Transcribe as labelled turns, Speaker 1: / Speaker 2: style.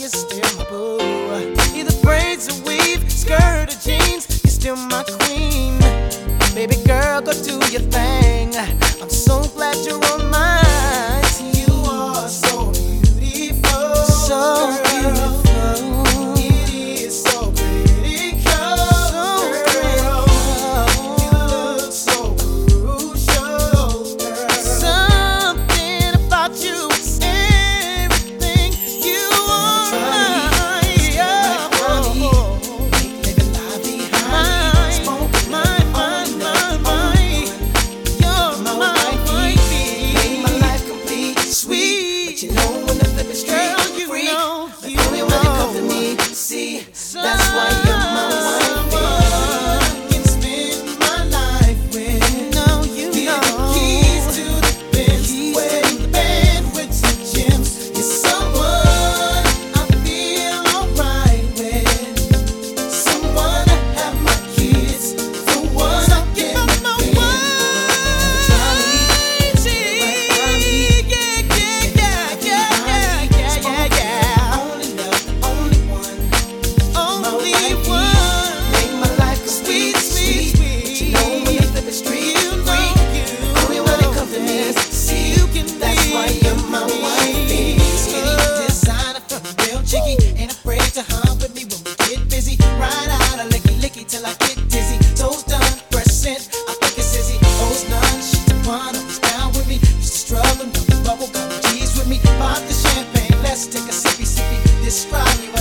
Speaker 1: you're still my boo. Either braids or weave, skirt or jeans, you're still my queen. Baby girl, go do your thing. I'm so glad you're on mine. You are so beautiful, so beautiful. It is so critical, so girl. You look so crucial, girl. Something about you is everything. You are mine. Living life behind. You're my wifey. Make my life complete, sweet. But you know when the flip is straight, girl, you freak. The only one that comes to me, see, that's why you're my wifey. I can spend my life with. You know. The keys to the Benz, wearing the band with some gems. You're someone I feel alright with. Someone to have my kids, the one I get my till I get dizzy. Toes done, fresh scent, I think it's Izzy. O's none, she's the one, always down with me. Used to struggle, no bubble, got G's with me. Pop the champagne, let's take a sippy. Describe you